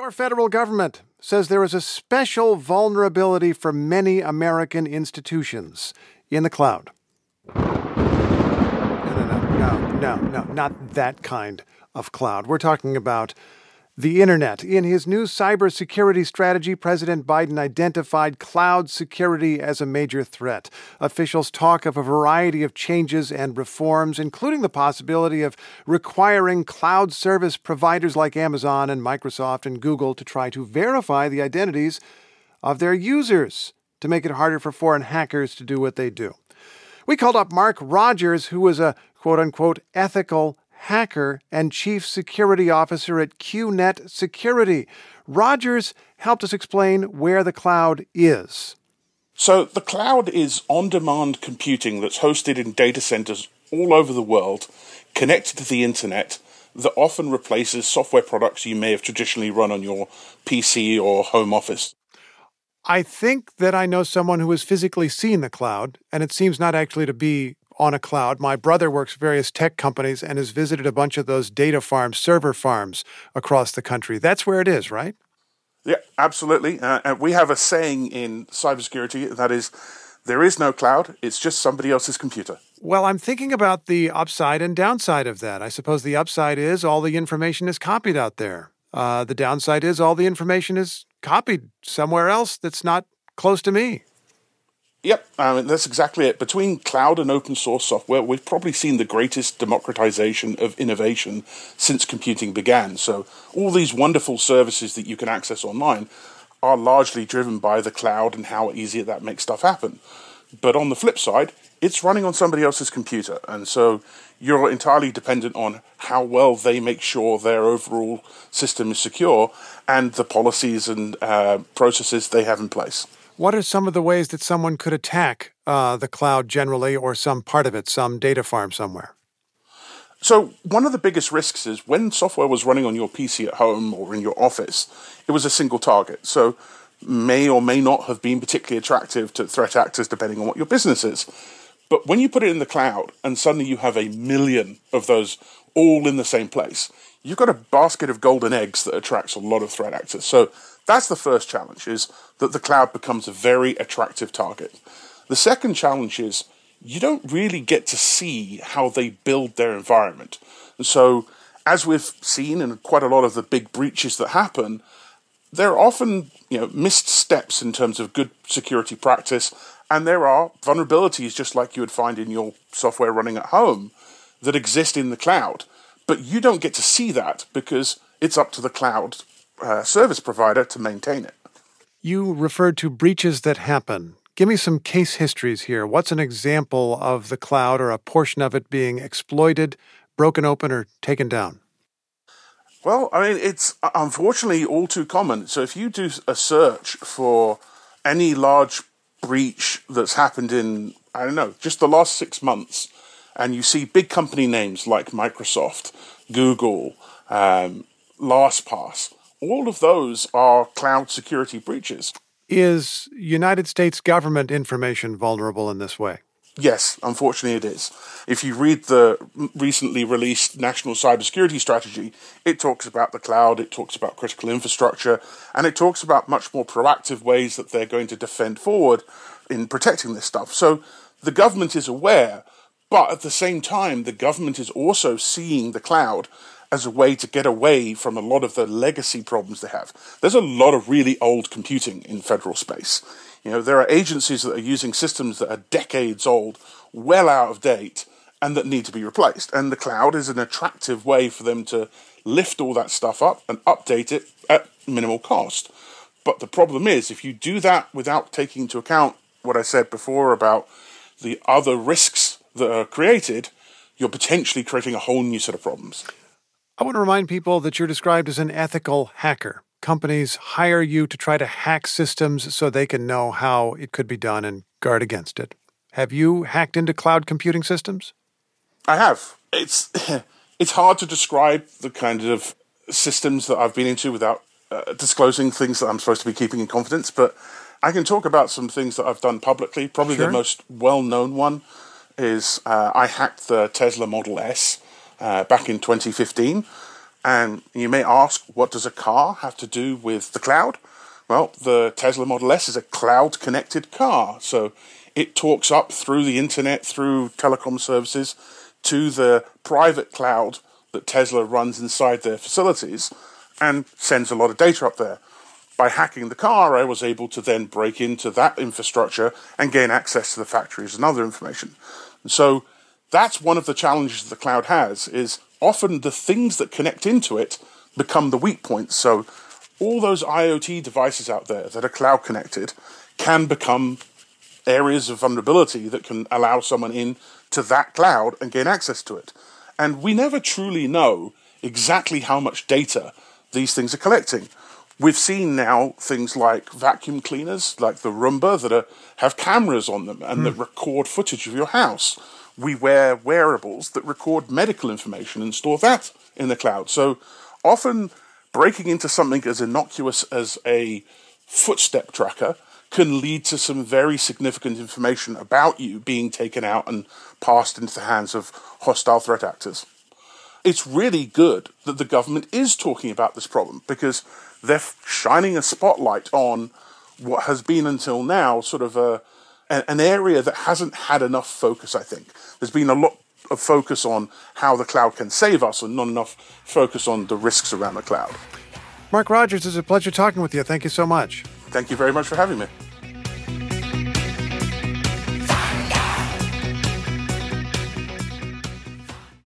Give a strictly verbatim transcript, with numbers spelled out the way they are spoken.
Our federal government says there is a special vulnerability for many American institutions in the cloud. No, no, no, no, no, no, not that kind of cloud. We're talking about the internet. In his new cybersecurity strategy, President Biden identified cloud security as a major threat. Officials talk of a variety of changes and reforms, including the possibility of requiring cloud service providers like Amazon and Microsoft and Google to try to verify the identities of their users to make it harder for foreign hackers to do what they do. We called up Mark Rogers, who was a quote-unquote ethical hacker and chief security officer at Q net Security. Rogers helped us explain where the cloud is. So the cloud is on-demand computing that's hosted in data centers all over the world, connected to the internet, that often replaces software products you may have traditionally run on your P C or home office. I think that I know someone who has physically seen the cloud, and it seems not actually to be on a cloud. My brother works for various tech companies and has visited a bunch of those data farms, server farms across the country. That's where it is, right? Yeah, absolutely. Uh, and we have a saying in cybersecurity that is, there is no cloud, it's just somebody else's computer. Well, I'm thinking about the upside and downside of that. I suppose the upside is all the information is copied out there. Uh, the downside is all the information is copied somewhere else that's not close to me. Yep, I mean, that's exactly it. Between cloud and open source software, we've probably seen the greatest democratization of innovation since computing began. So all these wonderful services that you can access online are largely driven by the cloud and how easy that makes stuff happen. But on the flip side, it's running on somebody else's computer. And so you're entirely dependent on how well they make sure their overall system is secure and the policies and uh, processes they have in place. What are some of the ways that someone could attack uh, the cloud generally or some part of it, some data farm somewhere? So one of the biggest risks is when software was running on your P C at home or in your office, it was a single target. So may or may not have been particularly attractive to threat actors depending on what your business is. But when you put it in the cloud and suddenly you have a million of those all in the same place, you've got a basket of golden eggs that attracts a lot of threat actors. So that's the first challenge, is that the cloud becomes a very attractive target. The second challenge is you don't really get to see how they build their environment. And so, as we've seen in quite a lot of the big breaches that happen, there are often, you know, missed steps in terms of good security practice, and there are vulnerabilities just like you would find in your software running at home that exist in the cloud. But you don't get to see that because it's up to the cloud uh, service provider to maintain it. You referred to breaches that happen. Give me some case histories here. What's an example of the cloud or a portion of it being exploited, broken open, or taken down? Well, I mean, it's unfortunately all too common. So if you do a search for any large breach that's happened in, I don't know, just the last six months, and you see big company names like Microsoft, Google, um, LastPass, all of those are cloud security breaches. Is United States government information vulnerable in this way? Yes, unfortunately it is. If you read the recently released National Cybersecurity Strategy, it talks about the cloud, it talks about critical infrastructure, and it talks about much more proactive ways that they're going to defend forward in protecting this stuff. So the government is aware, but at the same time, the government is also seeing the cloud as a way to get away from a lot of the legacy problems they have. There's a lot of really old computing in federal space. You know, there are agencies that are using systems that are decades old, well out of date, and that need to be replaced. And the cloud is an attractive way for them to lift all that stuff up and update it at minimal cost. But the problem is, if you do that without taking into account what I said before about the other risks that are created, you're potentially creating a whole new set of problems. I want to remind people that you're described as an ethical hacker. Companies hire you to try to hack systems so they can know how it could be done and guard against it. Have you hacked into cloud computing systems? I have. It's it's hard to describe the kind of systems that I've been into without uh, disclosing things that I'm supposed to be keeping in confidence, but I can talk about some things that I've done publicly. Probably sure. The most well-known one is uh, I hacked the Tesla Model S uh, back in twenty fifteen. And you may ask, what does a car have to do with the cloud? Well, the Tesla Model S is a cloud-connected car, so it talks up through the internet, through telecom services, to the private cloud that Tesla runs inside their facilities and sends a lot of data up there. By hacking the car, I was able to then break into that infrastructure and gain access to the factories and other information. And so that's one of the challenges the cloud has, is often the things that connect into it become the weak points. So all those IoT devices out there that are cloud connected can become areas of vulnerability that can allow someone in to that cloud and gain access to it. And we never truly know exactly how much data these things are collecting. We've seen now things like vacuum cleaners, like the Roomba, that are, have cameras on them and mm. that record footage of your house. We wear wearables that record medical information and store that in the cloud. So often breaking into something as innocuous as a footstep tracker can lead to some very significant information about you being taken out and passed into the hands of hostile threat actors. It's really good that the government is talking about this problem, because they're shining a spotlight on what has been until now sort of a, an area that hasn't had enough focus, I think. There's been a lot of focus on how the cloud can save us and not enough focus on the risks around the cloud. Mark Rogers, it's a pleasure talking with you. Thank you so much. Thank you very much for having me.